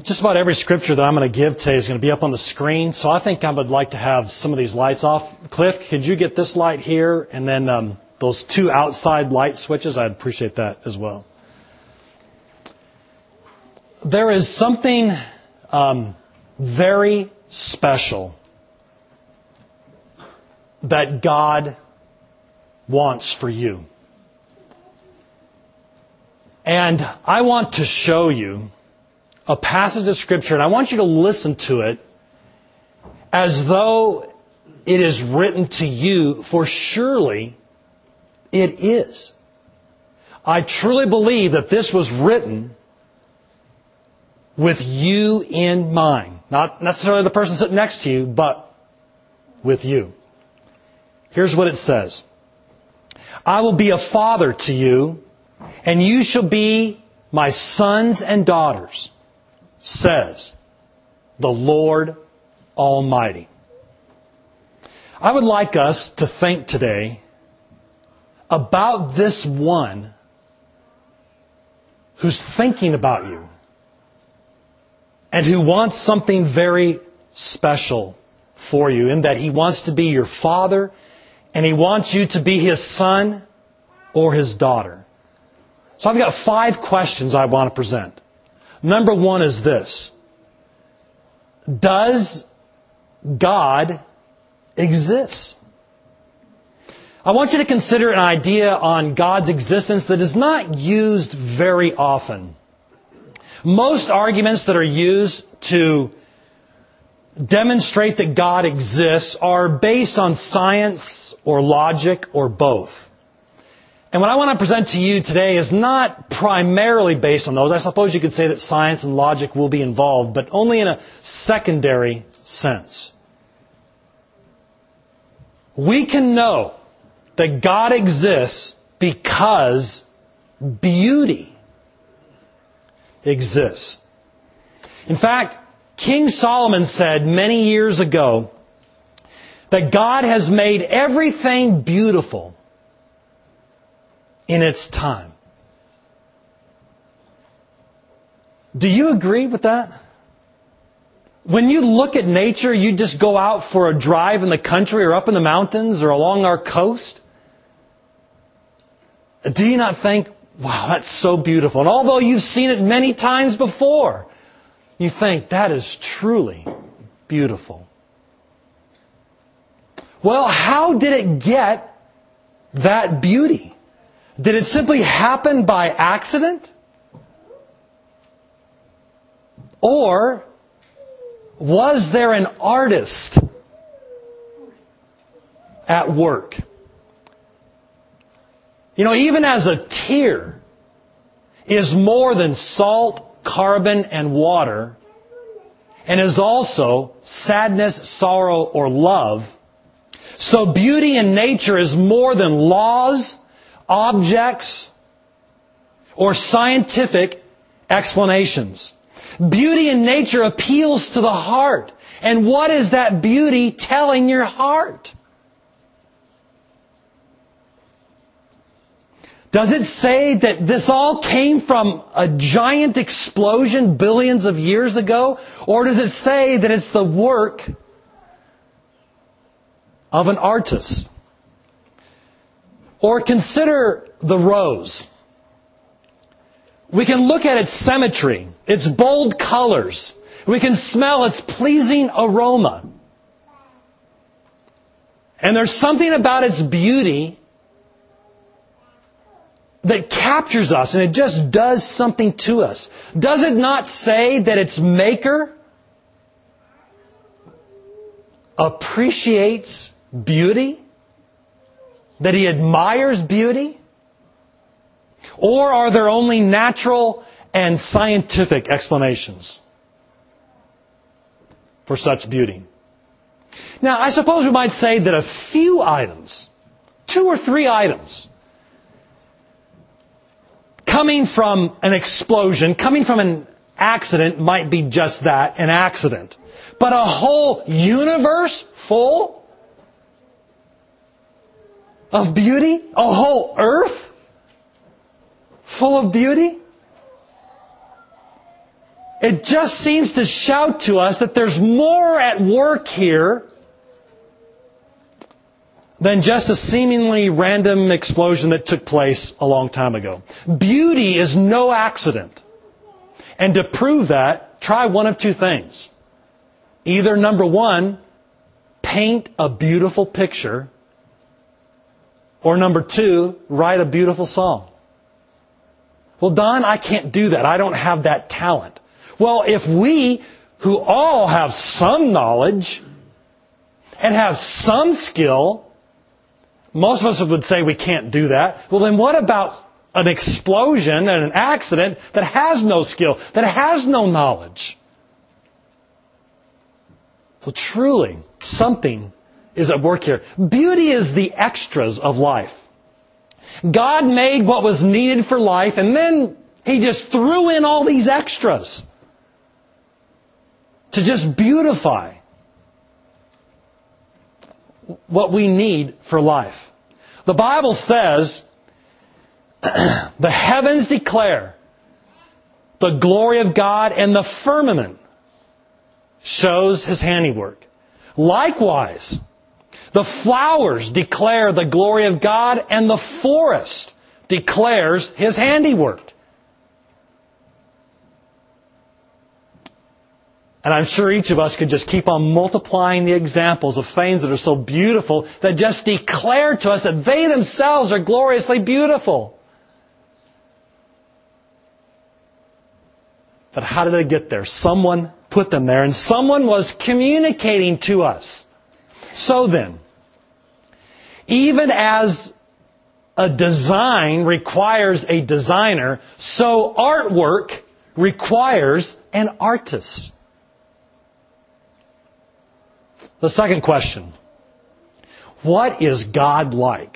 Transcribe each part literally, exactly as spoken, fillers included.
just about every scripture that I'm going to give today is going to be up on the screen. So I think I would like to have some of these lights off. Cliff, could you get this light here and then um, those two outside light switches? I'd appreciate that as well. There is something um, very special that God wants for you. And I want to show you a passage of Scripture, and I want you to listen to it as though it is written to you, for surely it is. I truly believe that this was written with you in mind. Not necessarily the person sitting next to you, but with you. Here's what it says. I will be a father to you, and you shall be my sons and daughters, says the Lord Almighty. I would like us to think today about this one who's thinking about you and who wants something very special for you, in that He wants to be your father and He wants you to be His son or His daughter. So I've got five questions I want to present. Number one is this. Does God exist? I want you to consider an idea on God's existence that is not used very often. Most arguments that are used to demonstrate that God exists are based on science or logic or both. And what I want to present to you today is not primarily based on those. I suppose you could say that science and logic will be involved, but only in a secondary sense. We can know that God exists because beauty exists. In fact, King Solomon said many years ago that God has made everything beautiful in its time. Do you agree with that? When you look at nature, you just go out for a drive in the country or up in the mountains or along our coast. Do you not think, wow, that's so beautiful? And although you've seen it many times before, you think, that is truly beautiful. Well, how did it get that beauty? Did it simply happen by accident? Or was there an artist at work? You know, even as a tear is more than salt, carbon, and water, and is also sadness, sorrow, or love, so beauty in nature is more than laws, objects, or scientific explanations. Beauty in nature appeals to the heart. And what is that beauty telling your heart? Does it say that this all came from a giant explosion billions of years ago? Or does it say that it's the work of an artist? Or consider the rose. We can look at its symmetry, its bold colors. We can smell its pleasing aroma. And there's something about its beauty that captures us, and it just does something to us. Does it not say that its maker appreciates beauty? That He admires beauty? Or are there only natural and scientific explanations for such beauty? Now, I suppose we might say that a few items, two or three items, coming from an explosion, coming from an accident might be just that, an accident. But a whole universe full of beauty? A whole earth full of beauty? It just seems to shout to us that there's more at work here than just a seemingly random explosion that took place a long time ago. Beauty is no accident. And to prove that, try one of two things. Either, number one, paint a beautiful picture, or number two, write a beautiful song. Well, Don, I can't do that. I don't have that talent. Well, if we, who all have some knowledge and have some skill, most of us would say we can't do that. Well, then what about an explosion and an accident that has no skill, that has no knowledge? So truly, something is at work here. Beauty is the extras of life. God made what was needed for life, and then He just threw in all these extras to just beautify what we need for life. The Bible says, the heavens declare the glory of God, and the firmament shows His handiwork. Likewise, the flowers declare the glory of God, and the forest declares His handiwork. And I'm sure each of us could just keep on multiplying the examples of things that are so beautiful that just declare to us that they themselves are gloriously beautiful. But how did they get there? Someone put them there, and someone was communicating to us. So then, even as a design requires a designer, so artwork requires an artist. The second question, what is God like?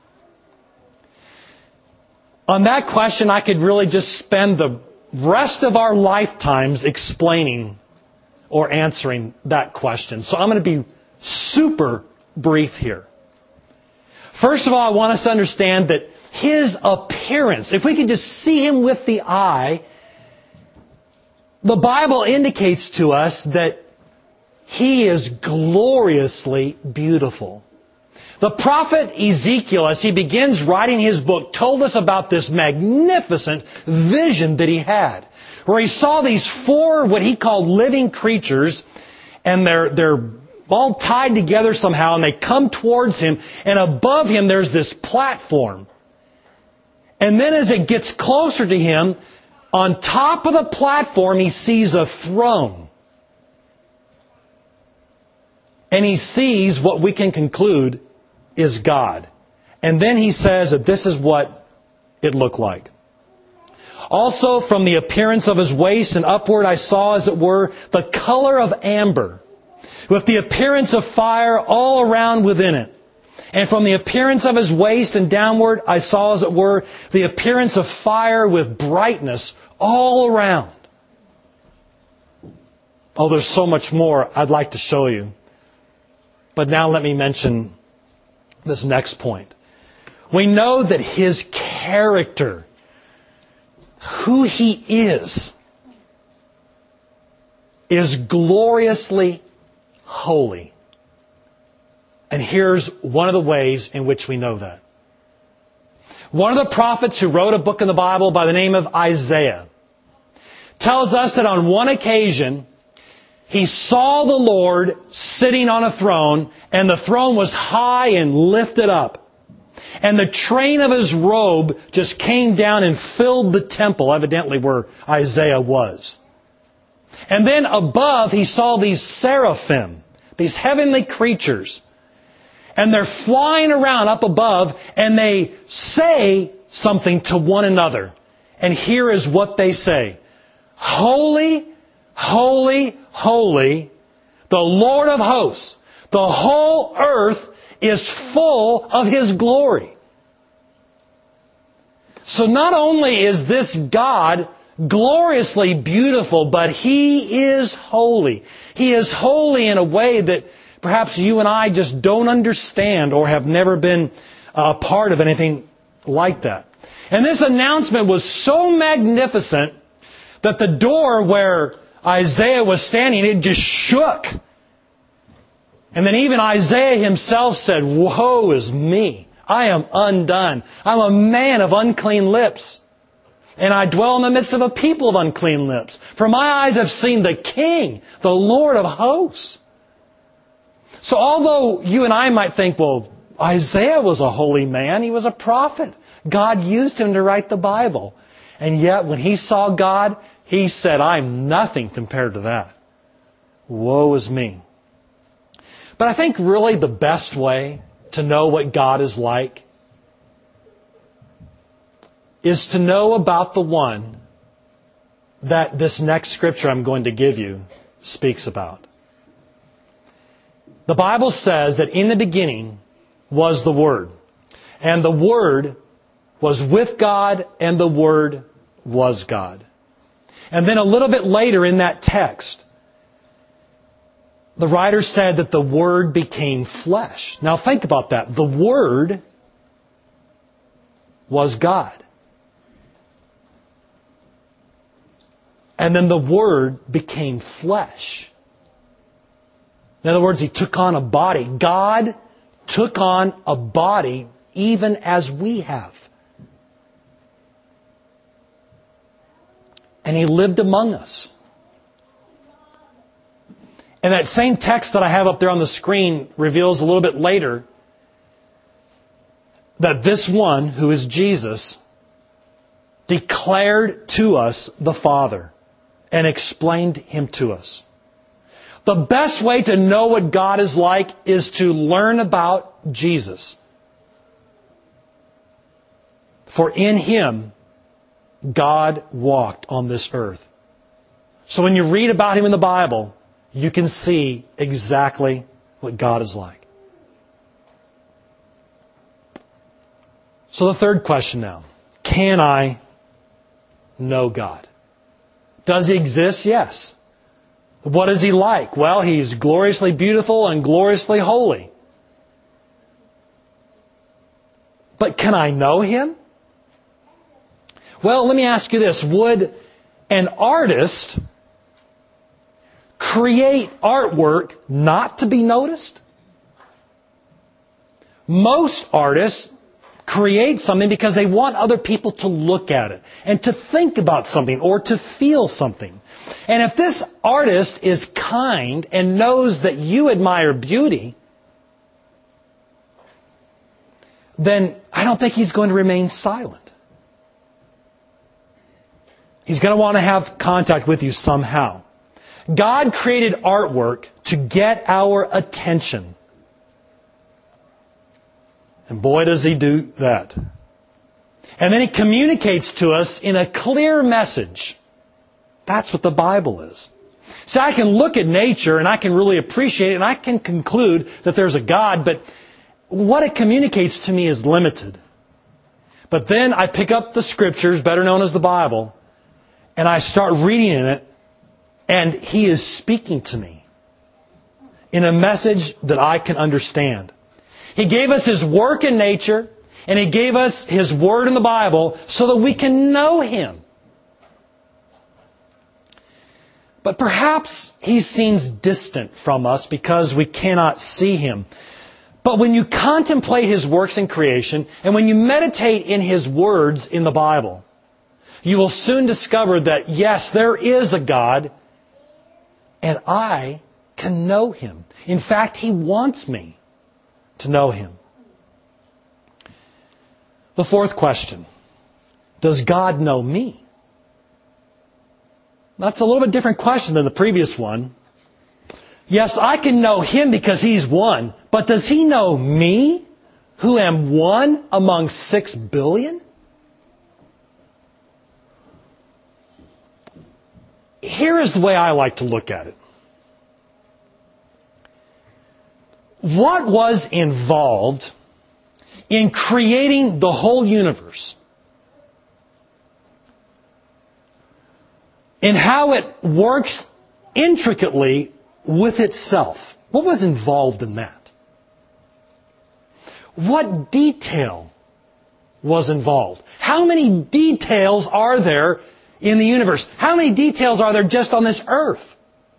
On that question, I could really just spend the rest of our lifetimes explaining or answering that question. So I'm going to be super brief here. First of all, I want us to understand that His appearance, if we could just see Him with the eye, the Bible indicates to us that He is gloriously beautiful. The prophet Ezekiel, as he begins writing his book, told us about this magnificent vision that he had, where he saw these four, what he called living creatures, and they're, they're all tied together somehow, and they come towards him, and above him there's this platform. And then as it gets closer to him, on top of the platform he sees a throne. And he sees what we can conclude is God. And then he says that this is what it looked like. Also, from the appearance of his waist and upward, I saw, as it were, the color of amber, with the appearance of fire all around within it. And from the appearance of his waist and downward, I saw, as it were, the appearance of fire with brightness all around. Oh, there's so much more I'd like to show you. But now let me mention this next point. We know that His character, who He is, is gloriously holy. And here's one of the ways in which we know that. One of the prophets who wrote a book in the Bible by the name of Isaiah tells us that on one occasion, he saw the Lord sitting on a throne, and the throne was high and lifted up. And the train of His robe just came down and filled the temple, evidently where Isaiah was. And then above, he saw these seraphim, these heavenly creatures. And they're flying around up above, and they say something to one another. And here is what they say. Holy, holy, holy, the Lord of hosts. The whole earth is full of His glory. So not only is this God gloriously beautiful, but He is holy. He is holy in a way that perhaps you and I just don't understand or have never been a part of anything like that. And this announcement was so magnificent that the door where Isaiah was standing, it just shook. And then even Isaiah himself said, "Woe is me. I am undone. I'm a man of unclean lips. And I dwell in the midst of a people of unclean lips. For my eyes have seen the King, the Lord of hosts." So although you and I might think, well, Isaiah was a holy man. He was a prophet. God used him to write the Bible. And yet when he saw God, he said, "I'm nothing compared to that. Woe is me." But I think really the best way to know what God is like is to know about the one that this next scripture I'm going to give you speaks about. The Bible says that in the beginning was the Word. And the Word was with God, and the Word was God. And then a little bit later in that text, the writer said that the Word became flesh. Now think about that. The Word was God. And then the Word became flesh. In other words, He took on a body. God took on a body even as we have. And He lived among us. And that same text that I have up there on the screen reveals a little bit later that this one, who is Jesus, declared to us the Father and explained Him to us. The best way to know what God is like is to learn about Jesus. For in Him, God walked on this earth. So when you read about Him in the Bible, you can see exactly what God is like. So the third question now. Can I know God? Does He exist? Yes. What is He like? Well, He's gloriously beautiful and gloriously holy. But can I know Him? Well, let me ask you this. Would an artist create artwork not to be noticed? Most artists create something because they want other people to look at it and to think about something or to feel something. And if this artist is kind and knows that you admire beauty, then I don't think he's going to remain silent. He's going to want to have contact with you somehow. God created artwork to get our attention. And boy, does He do that. And then He communicates to us in a clear message. That's what the Bible is. So I can look at nature and I can really appreciate it and I can conclude that there's a God, but what it communicates to me is limited. But then I pick up the Scriptures, better known as the Bible, and I start reading in it, and He is speaking to me in a message that I can understand. He gave us His work in nature, and He gave us His Word in the Bible so that we can know Him. But perhaps He seems distant from us because we cannot see Him. But when you contemplate His works in creation, and when you meditate in His words in the Bible, you will soon discover that, yes, there is a God, and I can know Him. In fact, He wants me to know Him. The fourth question, does God know me? That's a little bit different question than the previous one. Yes, I can know Him because He's one, but does He know me, who am one among six billion? Here is the way I like to look at it. What was involved in creating the whole universe? And how it works intricately with itself? What was involved in that? What detail was involved? How many details are there in the universe? How many details are there just on this earth?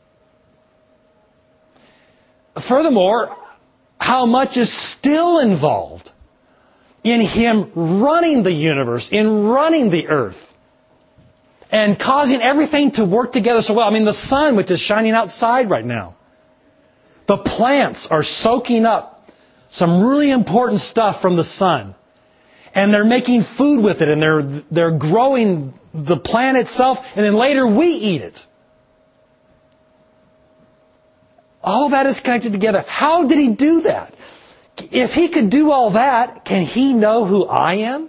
Furthermore, how much is still involved in Him running the universe, in running the earth, and causing everything to work together so well? I mean, the sun, which is shining outside right now. The plants are soaking up some really important stuff from the sun. And they're making food with it, and they're, they're growing the plant itself, and then later we eat it. All that is connected together. How did He do that? If He could do all that, can He know who I am?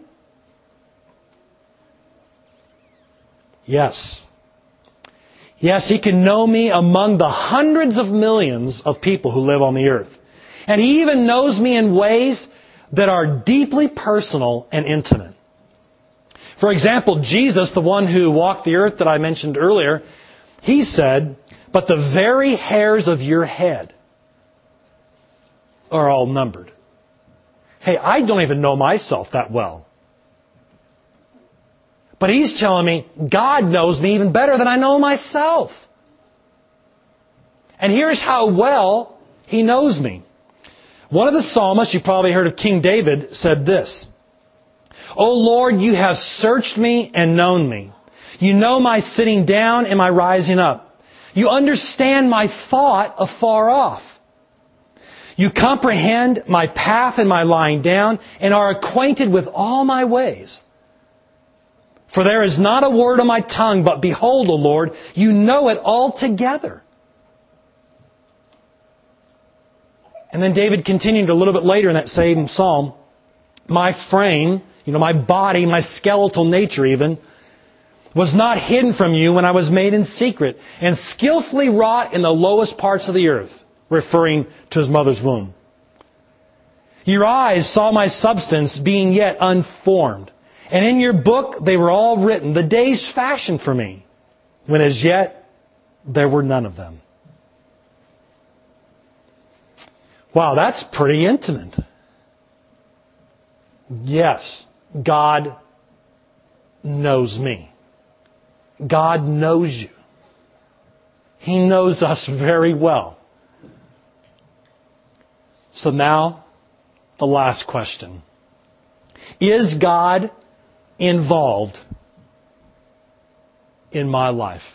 Yes. Yes, He can know me among the hundreds of millions of people who live on the earth. And He even knows me in ways that are deeply personal and intimate. For example, Jesus, the one who walked the earth that I mentioned earlier, He said, "But the very hairs of your head are all numbered." Hey, I don't even know myself that well. But He's telling me God knows me even better than I know myself. And here's how well He knows me. One of the psalmists, you probably heard of King David, said this: "O Lord, you have searched me and known me. You know my sitting down and my rising up. You understand my thought afar off. You comprehend my path and my lying down, and are acquainted with all my ways. For there is not a word on my tongue, but behold, O Lord, you know it altogether." And then David continued a little bit later in that same psalm, "My frame, you know, my body, my skeletal nature even, was not hidden from you when I was made in secret, and skillfully wrought in the lowest parts of the earth," referring to His mother's womb. "Your eyes saw my substance being yet unformed, and in your book they were all written, the days fashioned for me, when as yet there were none of them." Wow, that's pretty intimate. Yes, God knows me. God knows you. He knows us very well. So now, the last question. Is God involved in my life?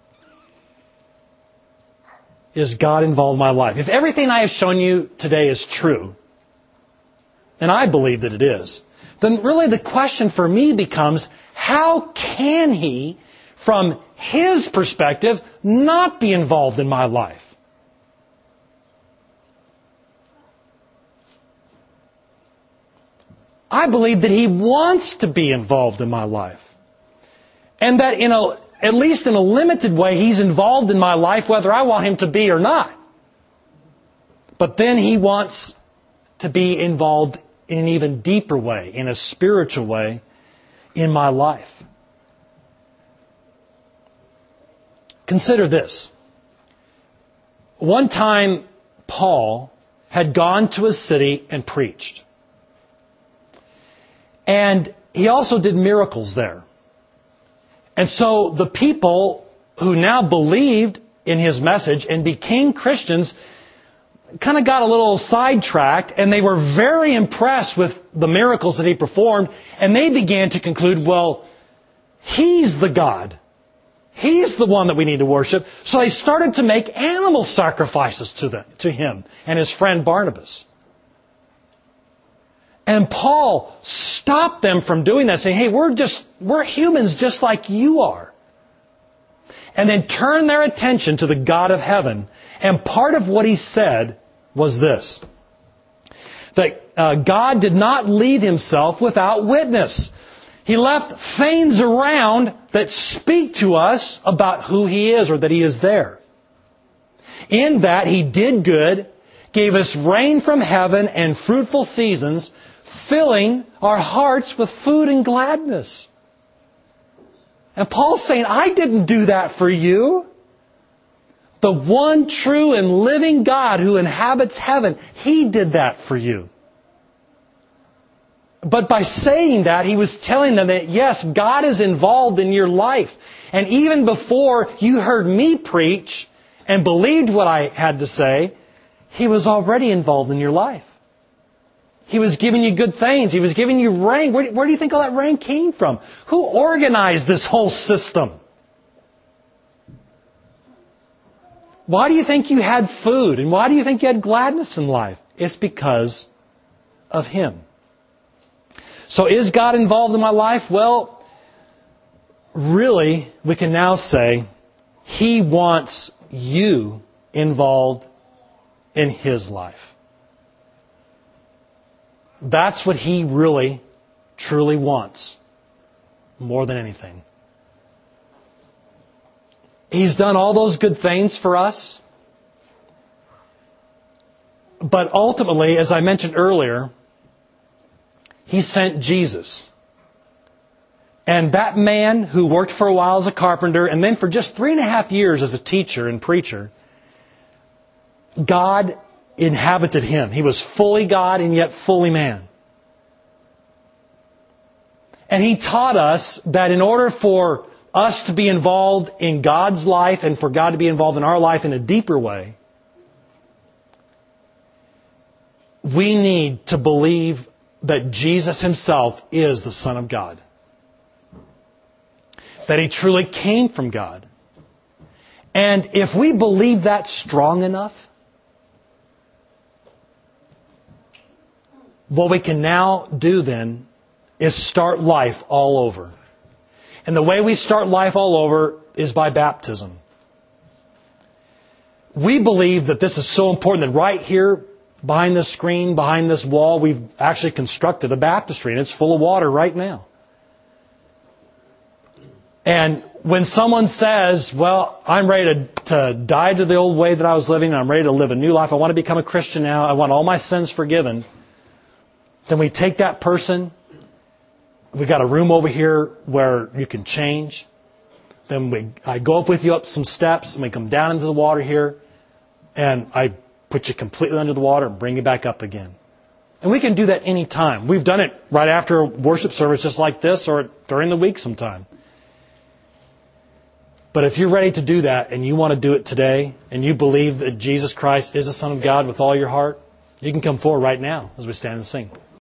Is God involved in my life? If everything I have shown you today is true, and I believe that it is, then really the question for me becomes, how can He, from His perspective, not be involved in my life? I believe that He wants to be involved in my life. And that in a At least in a limited way, He's involved in my life whether I want Him to be or not. But then He wants to be involved in an even deeper way, in a spiritual way, in my life. Consider this. One time, Paul had gone to a city and preached. And he also did miracles there. And so the people who now believed in his message and became Christians kind of got a little sidetracked, and they were very impressed with the miracles that he performed, and they began to conclude, well, He's the God. He's the one that we need to worship. So they started to make animal sacrifices to them, to him and his friend Barnabas. And Paul stopped them from doing that, saying, hey, we're just, we're humans just like you are. And then turned their attention to the God of heaven. And part of what he said was this, that uh, God did not leave Himself without witness. He left things around that speak to us about who He is, or that He is there. In that He did good, gave us rain from heaven and fruitful seasons, filling our hearts with food and gladness. And Paul's saying, I didn't do that for you. The one true and living God who inhabits heaven, He did that for you. But by saying that, he was telling them that, yes, God is involved in your life. And even before you heard me preach and believed what I had to say, He was already involved in your life. He was giving you good things. He was giving you rain. Where, where do you think all that rain came from? Who organized this whole system? Why do you think you had food? And why do you think you had gladness in life? It's because of Him. So is God involved in my life? Well, really, we can now say He wants you involved in His life. That's what He really, truly wants, more than anything. He's done all those good things for us. But ultimately, as I mentioned earlier, He sent Jesus. And that man who worked for a while as a carpenter and then for just three and a half years as a teacher and preacher, God inhabited Him. He was fully God and yet fully man. And He taught us that in order for us to be involved in God's life and for God to be involved in our life in a deeper way, we need to believe that Jesus Himself is the Son of God. That He truly came from God. And if we believe that strong enough, what we can now do then is start life all over. And the way we start life all over is by baptism. We believe that this is so important that right here, behind this screen, behind this wall, we've actually constructed a baptistry, and it's full of water right now. And when someone says, well, I'm ready to, to die to the old way that I was living, and I'm ready to live a new life, I want to become a Christian now, I want all my sins forgiven, then we take that person, we got a room over here where you can change. Then we, I go up with you up some steps, and we come down into the water here, and I put you completely under the water and bring you back up again. And we can do that any time. We've done it right after a worship service just like this or during the week sometime. But if you're ready to do that and you want to do it today and you believe that Jesus Christ is the Son of God with all your heart, you can come forward right now as we stand and sing.